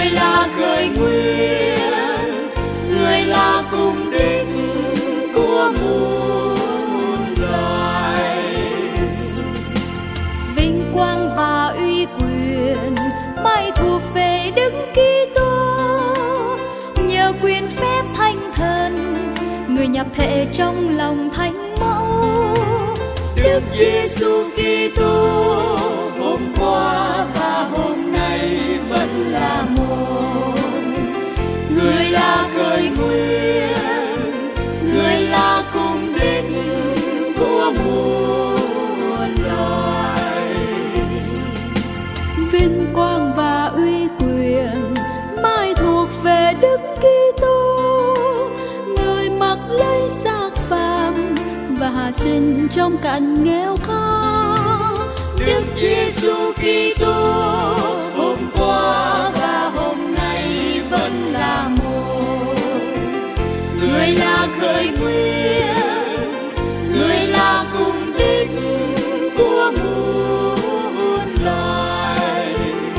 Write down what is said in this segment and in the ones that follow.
người là khởi nguyên, người là cùng đích của muôn loài. Vinh quang và uy quyền mãi thuộc về Đức Kitô, nhờ quyền phép thánh thần, người nhập thể trong lòng thánh mẫu. Đức Giêsu Kitô hôm qua và hôm nay vẫn là một. Người là khởi nguyên, người là cùng đích của muôn loài. Vinh quang và uy quyền mãi thuộc về Đức Kitô, người mặc lấy xác phàm và hạ sinh trong cảnh nghèo khó. Đức Giêsu Kitô hôm qua và hôm nay vẫn là một. Người là khởi nguyên, người là cùng đích của muôn loài.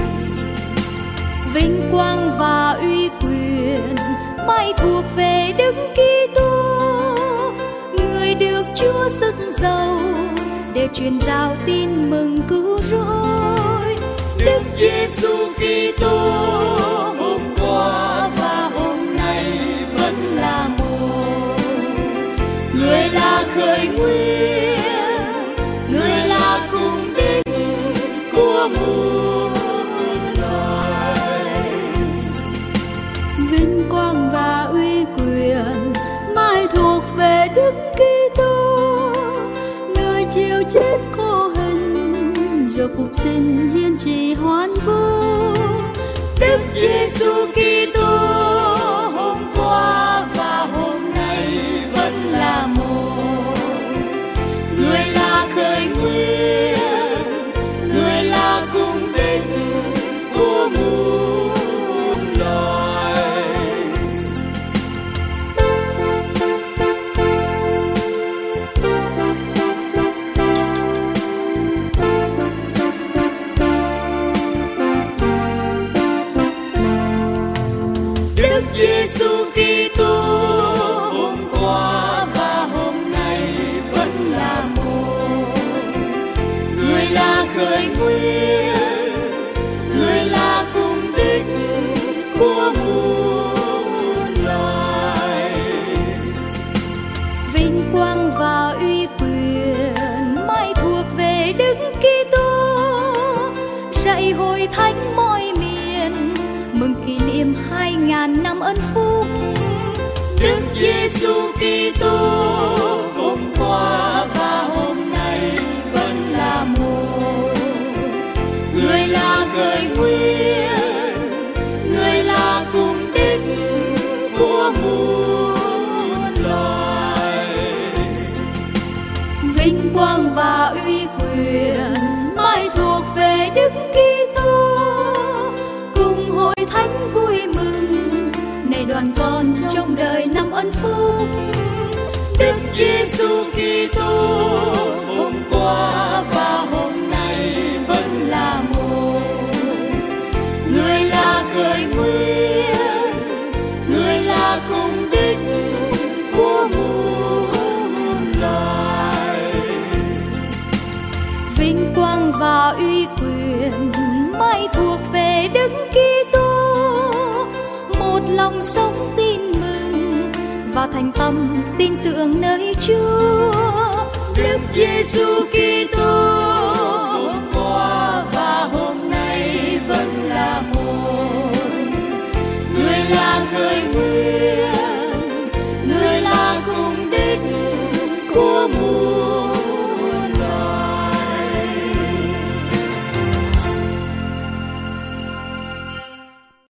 Vinh quang và uy quyền mãi thuộc về Đức Kitô, người được Chúa sức giàu để truyền rao tin mừng cứu rỗi. Đức Giêsu Kitô hôm qua và hôm nay vẫn là một. Người là khởi nguyên, người là cùng đích của muôn loài. Vinh quang và uy quyền mãi thuộc về Đức Kitô, người chịu chết khổ hình rồi phục sinh hiên trị hoan vô. Đức Giêsu Kitô hôm qua và hôm nay vẫn là một. Người là khởi nguyên, người là cùng đích của muôn loài. Đức Giêsu Kitô hôm qua và hôm nay vẫn là một. Người là khởi nguyên, người là cùng đích của muôn loài. Vinh quang và uy quyền mãi thuộc về Đức Kitô, dạy hội thánh mọi miền mừng kỷ niệm 2000 năm ân phúc. Đức Giêsu Kitô hôm qua và hôm nay vẫn là một. Người là khởi nguyên, người là cùng đích của muôn loài. Vinh quang và uy quyền mãi thuộc về Đức Kitô, cùng hội thánh vui mừng này đoàn con trong đời năm ân phúc. Đức Giêsu Kitô hôm qua và hôm nay vẫn là một. Người là khởi nguyên, người là cùng đích của muôn loài. Vinh quang và uy quyền mãi thuộc về Đức Kitô, một lòng sống tin mừng và thành tâm tin tưởng nơi Chúa. Đức Giêsu Kitô hôm qua và hôm nay vẫn là một. Người là khởi